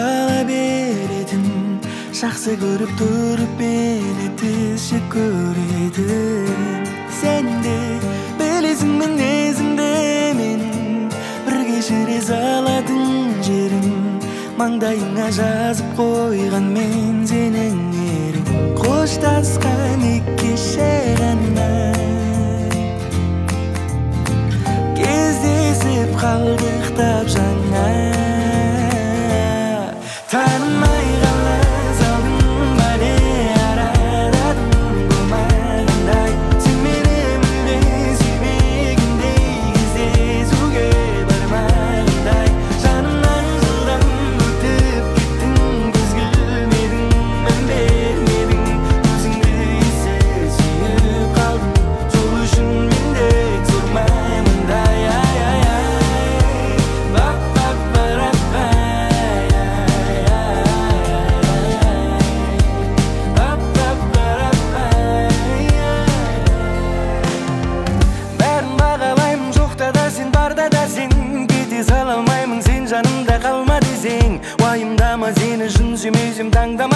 кала беретін, жақсы көріп тұрып мені тізші көретін. Сен де білесің мінезіңді менің, бір кешіре салатын жерің, маңдайыңа жазып қойған мен сенің ерің. Қоштасқан екі кеше ғана кездесіп қалдық тап жаңа. Танымай қала салдың бәле арададың болмағандай, сен мені мүлде сүймегендей, кездесуге бармағандай. Жанымнан жылдам өтіп кеттің, көз келмедің, мән бермедің, өзіңді ессіз сүйіп қалдым, сол үшін мен де тұрмаймындай. Сала алмаймын, сен жанымда қалма десең, уайымдама, сені шын сүймесем таңдама.